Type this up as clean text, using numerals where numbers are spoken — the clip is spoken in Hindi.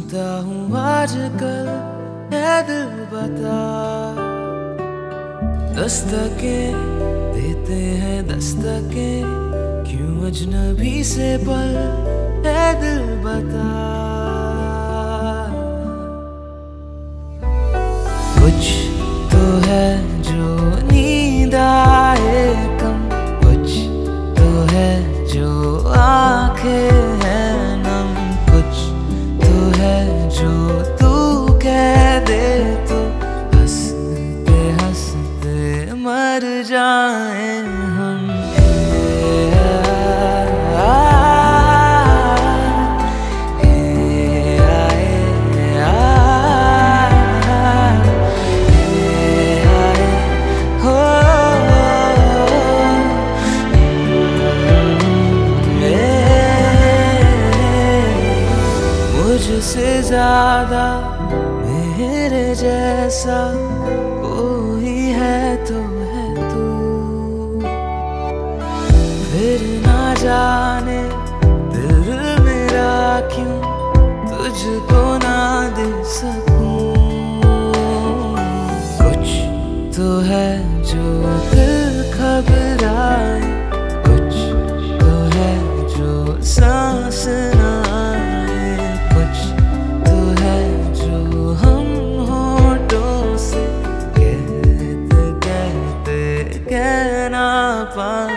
सोचता हूँ आजकल है दिल बता, दस्तकें देते हैं दस्तकें, क्यों अजनबी से पल है दिल बता। कुछ तो है जो नींद आए कम, कुछ तो है जो आंखें हैं नम, कुछ तो है जो तू कह दे तो हंसते हंसते मर जाए हम। मुझसे ज्यादा मेरे जैसा कोई है तो है तू, फिर ना जाने दिल मेरा क्यों तुझको ना दे सकूं। कुछ तो है जो दिल घबराए, कुछ तो है जो सांस ना कहना पा।